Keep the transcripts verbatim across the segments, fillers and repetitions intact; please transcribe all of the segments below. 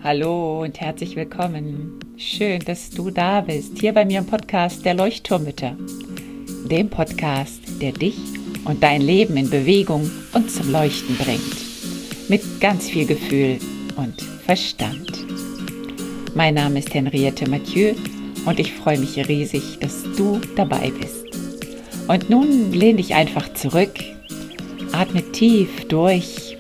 Hallo und herzlich willkommen. Schön, dass du da bist, hier bei mir im Podcast der Leuchtturmmütter. Dem Podcast, der dich und dein Leben in Bewegung und zum Leuchten bringt. Mit ganz viel Gefühl und Verstand. Mein Name ist Henriette Mathieu und ich freue mich riesig, dass du dabei bist. Und nun lehn dich einfach zurück, atme tief durch.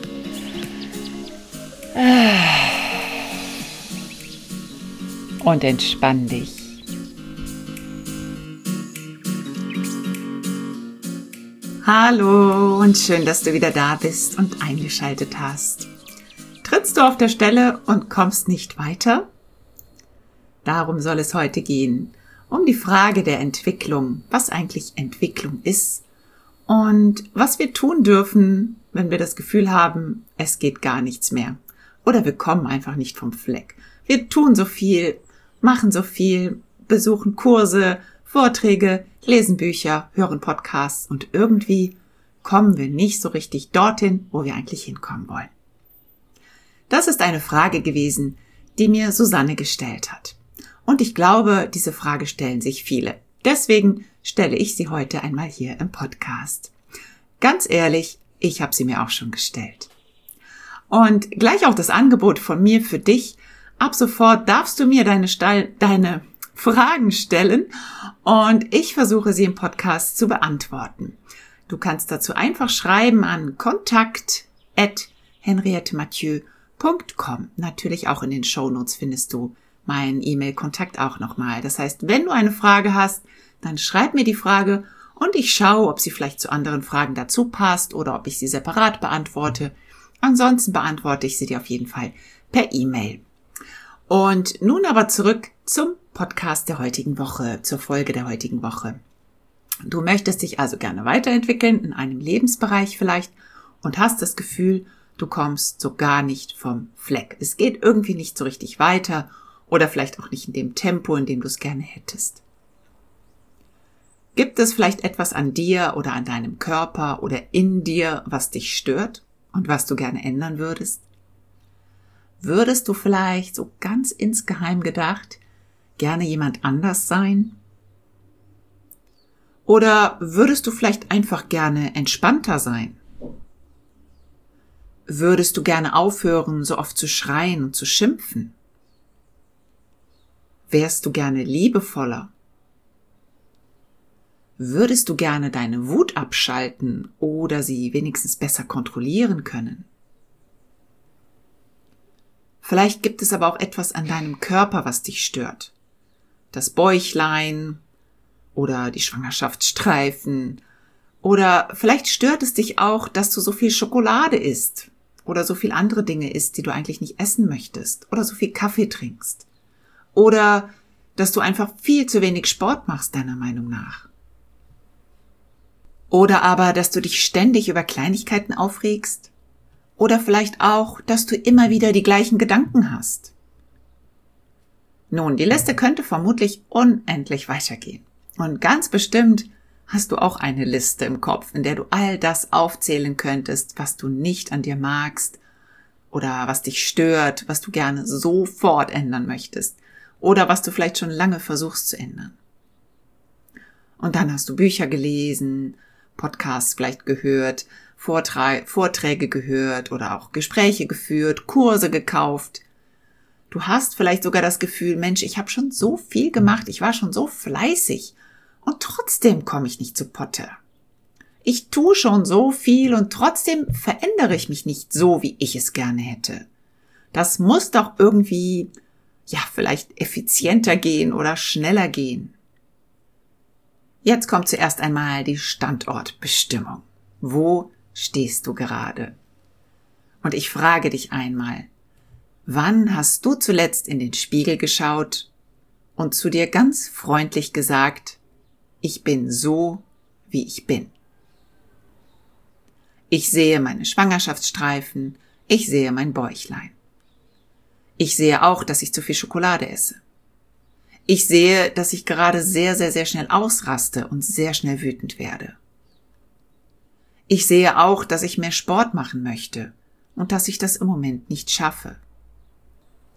Und entspann dich. Hallo und schön, dass du wieder da bist und eingeschaltet hast. Trittst du auf der Stelle und kommst nicht weiter? Darum soll es heute gehen, um die Frage der Entwicklung, was eigentlich Entwicklung ist und was wir tun dürfen, wenn wir das Gefühl haben, es geht gar nichts mehr oder wir kommen einfach nicht vom Fleck. Wir tun so viel, machen so viel, besuchen Kurse, Vorträge, lesen Bücher, hören Podcasts und irgendwie kommen wir nicht so richtig dorthin, wo wir eigentlich hinkommen wollen. Das ist eine Frage gewesen, die mir Susanne gestellt hat. Und ich glaube, diese Frage stellen sich viele. Deswegen stelle ich sie heute einmal hier im Podcast. Ganz ehrlich, ich habe sie mir auch schon gestellt. Und gleich auch das Angebot von mir für dich. Ab sofort darfst du mir deine, Stall, deine Fragen stellen und ich versuche sie im Podcast zu beantworten. Du kannst dazu einfach schreiben an kontakt at henriette mathieu punkt com. Natürlich auch in den Shownotes findest du meinen E-Mail-Kontakt auch nochmal. Das heißt, wenn du eine Frage hast, dann schreib mir die Frage und ich schaue, ob sie vielleicht zu anderen Fragen dazu passt oder ob ich sie separat beantworte. Ansonsten beantworte ich sie dir auf jeden Fall per E-Mail. Und nun aber zurück zum Podcast der heutigen Woche, zur Folge der heutigen Woche. Du möchtest dich also gerne weiterentwickeln, in einem Lebensbereich vielleicht, und hast das Gefühl, du kommst so gar nicht vom Fleck. Es geht irgendwie nicht so richtig weiter oder vielleicht auch nicht in dem Tempo, in dem du es gerne hättest. Gibt es vielleicht etwas an dir oder an deinem Körper oder in dir, was dich stört und was du gerne ändern würdest? Würdest du vielleicht, so ganz insgeheim gedacht, gerne jemand anders sein? Oder würdest du vielleicht einfach gerne entspannter sein? Würdest du gerne aufhören, so oft zu schreien und zu schimpfen? Wärst du gerne liebevoller? Würdest du gerne deine Wut abschalten oder sie wenigstens besser kontrollieren können? Vielleicht gibt es aber auch etwas an deinem Körper, was dich stört. Das Bäuchlein oder die Schwangerschaftsstreifen. Oder vielleicht stört es dich auch, dass du so viel Schokolade isst oder so viel andere Dinge isst, die du eigentlich nicht essen möchtest. Oder so viel Kaffee trinkst. Oder dass du einfach viel zu wenig Sport machst, deiner Meinung nach. Oder aber, dass du dich ständig über Kleinigkeiten aufregst. Oder vielleicht auch, dass du immer wieder die gleichen Gedanken hast. Nun, die Liste könnte vermutlich unendlich weitergehen. Und ganz bestimmt hast du auch eine Liste im Kopf, in der du all das aufzählen könntest, was du nicht an dir magst oder was dich stört, was du gerne sofort ändern möchtest oder was du vielleicht schon lange versuchst zu ändern. Und dann hast du Bücher gelesen, Podcasts vielleicht gehört, Vorträ- Vorträge gehört oder auch Gespräche geführt, Kurse gekauft. Du hast vielleicht sogar das Gefühl, Mensch, ich habe schon so viel gemacht, ich war schon so fleißig und trotzdem komme ich nicht zu Potte. Ich tue schon so viel und trotzdem verändere ich mich nicht so, wie ich es gerne hätte. Das muss doch irgendwie, ja, vielleicht effizienter gehen oder schneller gehen. Jetzt kommt zuerst einmal die Standortbestimmung. Wo stehst du gerade? Und ich frage dich einmal, wann hast du zuletzt in den Spiegel geschaut und zu dir ganz freundlich gesagt, ich bin so, wie ich bin? Ich sehe meine Schwangerschaftsstreifen, ich sehe mein Bäuchlein. Ich sehe auch, dass ich zu viel Schokolade esse. Ich sehe, dass ich gerade sehr, sehr, sehr schnell ausraste und sehr schnell wütend werde. Ich sehe auch, dass ich mehr Sport machen möchte und dass ich das im Moment nicht schaffe.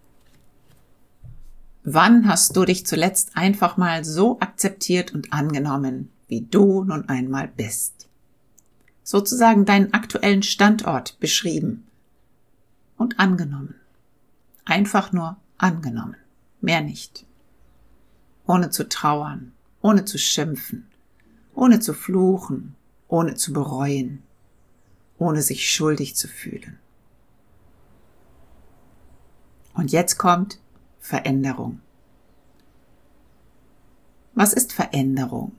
Wann hast du dich zuletzt einfach mal so akzeptiert und angenommen, wie du nun einmal bist? Sozusagen deinen aktuellen Standort beschrieben und angenommen. Einfach nur angenommen, mehr nicht. Ohne zu trauern, ohne zu schimpfen, ohne zu fluchen, ohne zu bereuen, ohne sich schuldig zu fühlen. Und jetzt kommt Veränderung. Was ist Veränderung?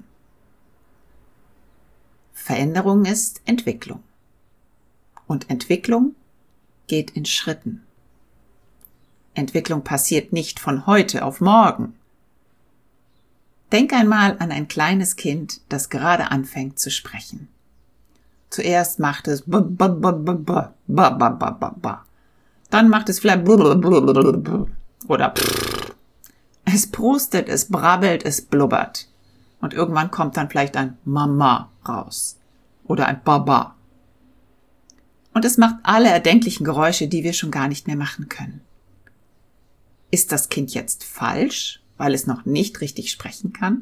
Veränderung ist Entwicklung. Und Entwicklung geht in Schritten. Entwicklung passiert nicht von heute auf morgen. Denk einmal an ein kleines Kind, das gerade anfängt zu sprechen. Zuerst macht es b b b b b b b b b. Dann macht es vielleicht oder es prustet, es brabbelt, es blubbert. Und irgendwann kommt dann vielleicht ein Mama raus oder ein Baba. Und es macht alle erdenklichen Geräusche, die wir schon gar nicht mehr machen können. Ist das Kind jetzt falsch, weil es noch nicht richtig sprechen kann?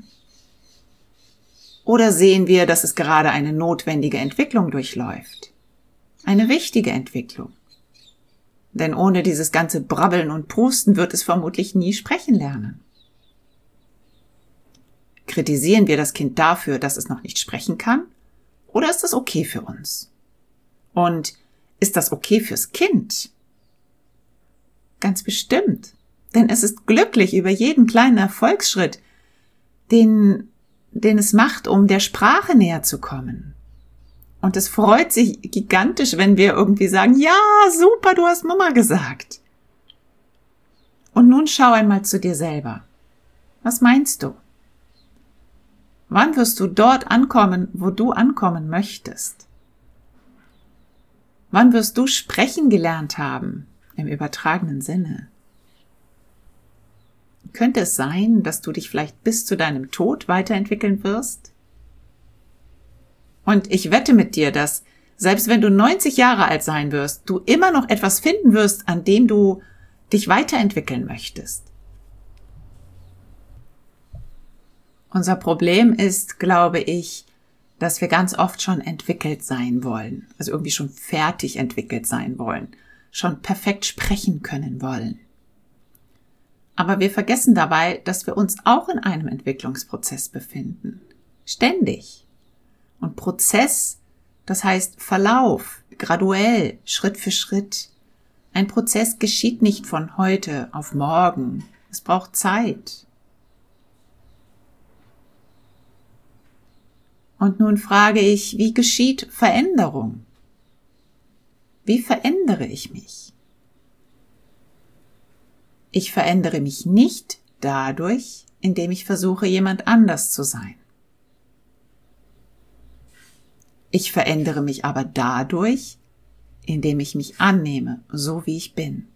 Oder sehen wir, dass es gerade eine notwendige Entwicklung durchläuft? Eine wichtige Entwicklung. Denn ohne dieses ganze Brabbeln und Prusten wird es vermutlich nie sprechen lernen. Kritisieren wir das Kind dafür, dass es noch nicht sprechen kann? Oder ist das okay für uns? Und ist das okay fürs Kind? Ganz bestimmt. Denn es ist glücklich über jeden kleinen Erfolgsschritt, den, den es macht, um der Sprache näher zu kommen. Und es freut sich gigantisch, wenn wir irgendwie sagen, ja, super, du hast Mama gesagt. Und nun schau einmal zu dir selber. Was meinst du? Wann wirst du dort ankommen, wo du ankommen möchtest? Wann wirst du sprechen gelernt haben, im übertragenen Sinne? Könnte es sein, dass du dich vielleicht bis zu deinem Tod weiterentwickeln wirst? Und ich wette mit dir, dass selbst wenn du neunzig Jahre alt sein wirst, du immer noch etwas finden wirst, an dem du dich weiterentwickeln möchtest. Unser Problem ist, glaube ich, dass wir ganz oft schon entwickelt sein wollen, also irgendwie schon fertig entwickelt sein wollen, schon perfekt sprechen können wollen. Aber wir vergessen dabei, dass wir uns auch in einem Entwicklungsprozess befinden. Ständig. Und Prozess, das heißt Verlauf, graduell, Schritt für Schritt. Ein Prozess geschieht nicht von heute auf morgen. Es braucht Zeit. Und nun frage ich, wie geschieht Veränderung? Wie verändere ich mich? Ich verändere mich nicht dadurch, indem ich versuche, jemand anders zu sein. Ich verändere mich aber dadurch, indem ich mich annehme, so wie ich bin.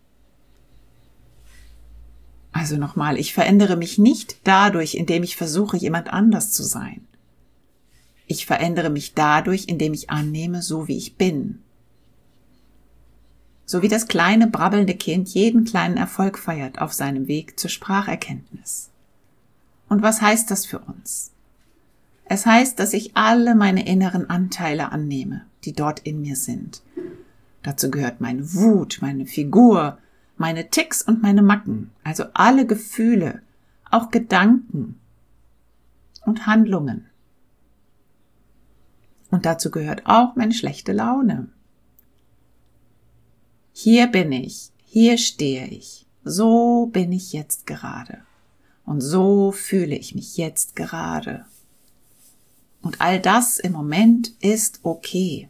Also nochmal, ich verändere mich nicht dadurch, indem ich versuche, jemand anders zu sein. Ich verändere mich dadurch, indem ich annehme, so wie ich bin. So wie das kleine, brabbelnde Kind jeden kleinen Erfolg feiert auf seinem Weg zur Spracherkenntnis. Und was heißt das für uns? Es heißt, dass ich alle meine inneren Anteile annehme, die dort in mir sind. Dazu gehört meine Wut, meine Figur, meine Ticks und meine Macken, also alle Gefühle, auch Gedanken und Handlungen. Und dazu gehört auch meine schlechte Laune. Hier bin ich, hier stehe ich, so bin ich jetzt gerade und so fühle ich mich jetzt gerade. Und all das im Moment ist okay.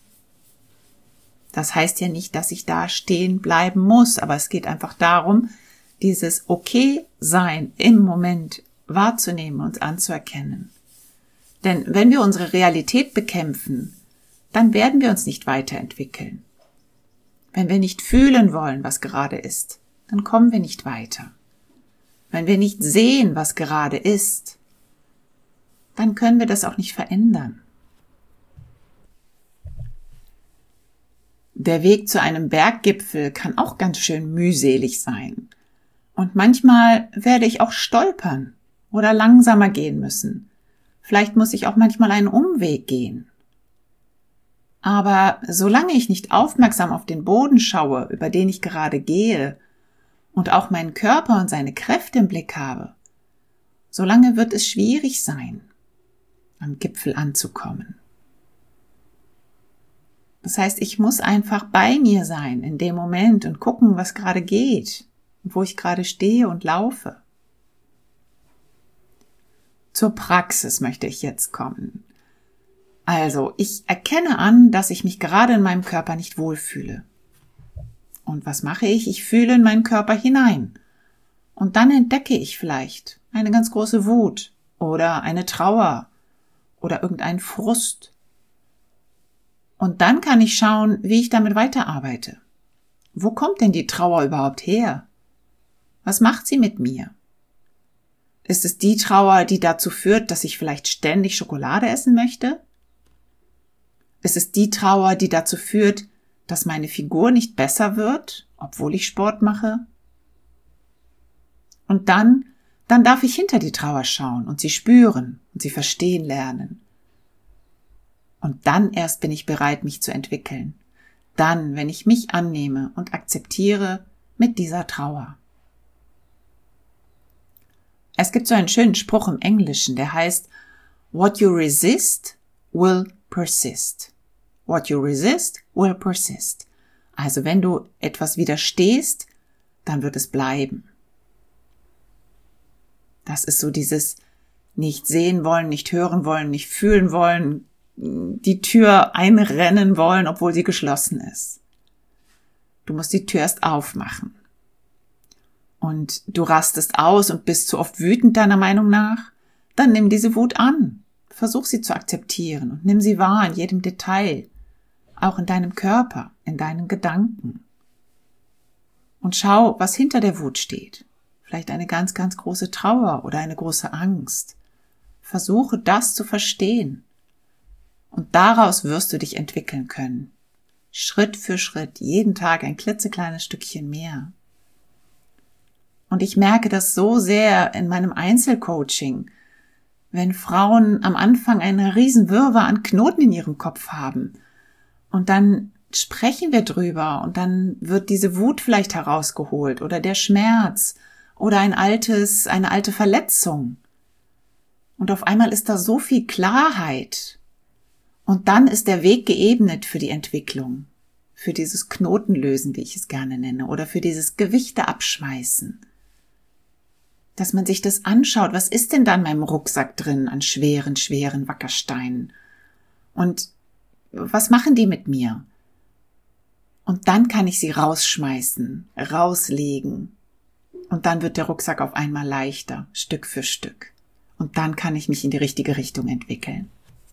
Das heißt ja nicht, dass ich da stehen bleiben muss, aber es geht einfach darum, dieses Okay-Sein im Moment wahrzunehmen und anzuerkennen. Denn wenn wir unsere Realität bekämpfen, dann werden wir uns nicht weiterentwickeln. Wenn wir nicht fühlen wollen, was gerade ist, dann kommen wir nicht weiter. Wenn wir nicht sehen, was gerade ist, dann können wir das auch nicht verändern. Der Weg zu einem Berggipfel kann auch ganz schön mühselig sein. Und manchmal werde ich auch stolpern oder langsamer gehen müssen. Vielleicht muss ich auch manchmal einen Umweg gehen. Aber solange ich nicht aufmerksam auf den Boden schaue, über den ich gerade gehe, und auch meinen Körper und seine Kräfte im Blick habe, solange wird es schwierig sein, am Gipfel anzukommen. Das heißt, ich muss einfach bei mir sein in dem Moment und gucken, was gerade geht und wo ich gerade stehe und laufe. Zur Praxis möchte ich jetzt kommen. Also, ich erkenne an, dass ich mich gerade in meinem Körper nicht wohlfühle. Und was mache ich? Ich fühle in meinen Körper hinein. Und dann entdecke ich vielleicht eine ganz große Wut oder eine Trauer oder irgendeinen Frust. Und dann kann ich schauen, wie ich damit weiterarbeite. Wo kommt denn die Trauer überhaupt her? Was macht sie mit mir? Ist es die Trauer, die dazu führt, dass ich vielleicht ständig Schokolade essen möchte? Ist es die Trauer, die dazu führt, dass meine Figur nicht besser wird, obwohl ich Sport mache? Und dann, dann darf ich hinter die Trauer schauen und sie spüren und sie verstehen lernen. Und dann erst bin ich bereit, mich zu entwickeln. Dann, wenn ich mich annehme und akzeptiere mit dieser Trauer. Es gibt so einen schönen Spruch im Englischen, der heißt, "What you resist will persist." What you resist will persist. Also wenn du etwas widerstehst, dann wird es bleiben. Das ist so dieses nicht sehen wollen, nicht hören wollen, nicht fühlen wollen, die Tür einrennen wollen, obwohl sie geschlossen ist. Du musst die Tür erst aufmachen. Und du rastest aus und bist zu oft wütend deiner Meinung nach, dann nimm diese Wut an. Versuch sie zu akzeptieren und nimm sie wahr in jedem Detail. Auch in deinem Körper, in deinen Gedanken. Und schau, was hinter der Wut steht. Vielleicht eine ganz, ganz große Trauer oder eine große Angst. Versuche das zu verstehen. Und daraus wirst du dich entwickeln können. Schritt für Schritt, jeden Tag ein klitzekleines Stückchen mehr. Und ich merke das so sehr in meinem Einzelcoaching, wenn Frauen am Anfang eine riesen Wirrwarr an Knoten in ihrem Kopf haben. Und dann sprechen wir drüber und dann wird diese Wut vielleicht herausgeholt oder der Schmerz oder ein altes, eine alte Verletzung. Und auf einmal ist da so viel Klarheit. Und dann ist der Weg geebnet für die Entwicklung, für dieses Knotenlösen, wie ich es gerne nenne, oder für dieses Gewichte abschmeißen. Dass man sich das anschaut, was ist denn da in meinem Rucksack drin an schweren, schweren Wackersteinen? Und was machen die mit mir? Und dann kann ich sie rausschmeißen, rauslegen. Und dann wird der Rucksack auf einmal leichter, Stück für Stück. Und dann kann ich mich in die richtige Richtung entwickeln.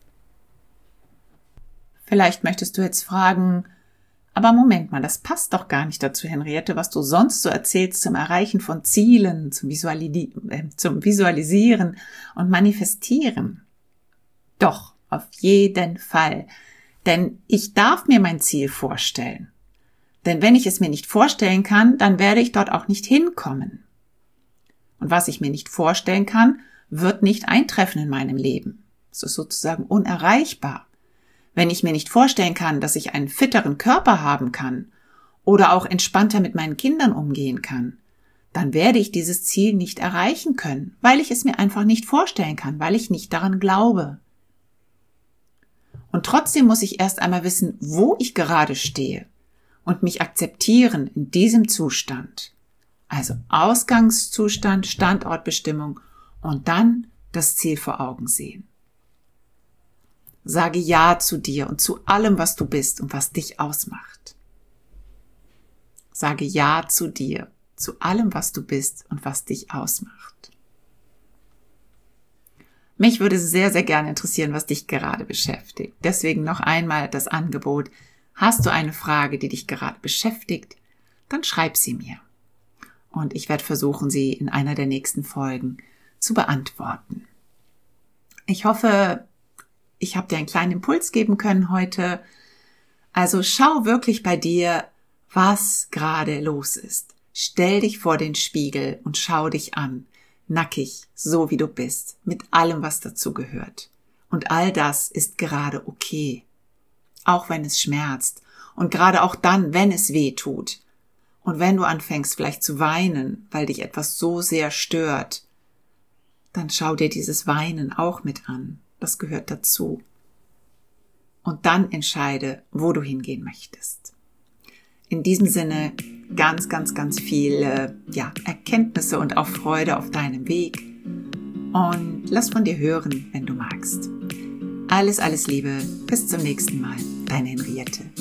Vielleicht möchtest du jetzt fragen, aber Moment mal, das passt doch gar nicht dazu, Henriette, was du sonst so erzählst zum Erreichen von Zielen, zum, Visuali- äh, zum Visualisieren und Manifestieren. Doch, auf jeden Fall. Denn ich darf mir mein Ziel vorstellen. Denn wenn ich es mir nicht vorstellen kann, dann werde ich dort auch nicht hinkommen. Und was ich mir nicht vorstellen kann, wird nicht eintreffen in meinem Leben. Es ist sozusagen unerreichbar. Wenn ich mir nicht vorstellen kann, dass ich einen fitteren Körper haben kann oder auch entspannter mit meinen Kindern umgehen kann, dann werde ich dieses Ziel nicht erreichen können, weil ich es mir einfach nicht vorstellen kann, weil ich nicht daran glaube. Und trotzdem muss ich erst einmal wissen, wo ich gerade stehe und mich akzeptieren in diesem Zustand. Also Ausgangszustand, Standortbestimmung und dann das Ziel vor Augen sehen. Sage Ja zu dir und zu allem, was du bist und was dich ausmacht. Sage Ja zu dir, zu allem, was du bist und was dich ausmacht. Mich würde sehr, sehr gerne interessieren, was dich gerade beschäftigt. Deswegen noch einmal das Angebot. Hast du eine Frage, die dich gerade beschäftigt, dann schreib sie mir. Und ich werde versuchen, sie in einer der nächsten Folgen zu beantworten. Ich hoffe, ich habe dir einen kleinen Impuls geben können heute. Also schau wirklich bei dir, was gerade los ist. Stell dich vor den Spiegel und schau dich an, nackig, so wie du bist, mit allem, was dazu gehört. Und all das ist gerade okay. Auch wenn es schmerzt und gerade auch dann, wenn es weh tut. Und wenn du anfängst vielleicht zu weinen, weil dich etwas so sehr stört, dann schau dir dieses Weinen auch mit an. Das gehört dazu. Und dann entscheide, wo du hingehen möchtest. In diesem Sinne ganz, ganz, ganz viele ja, Erkenntnisse und auch Freude auf deinem Weg. Und lass von dir hören, wenn du magst. Alles, alles Liebe. Bis zum nächsten Mal. Deine Henriette.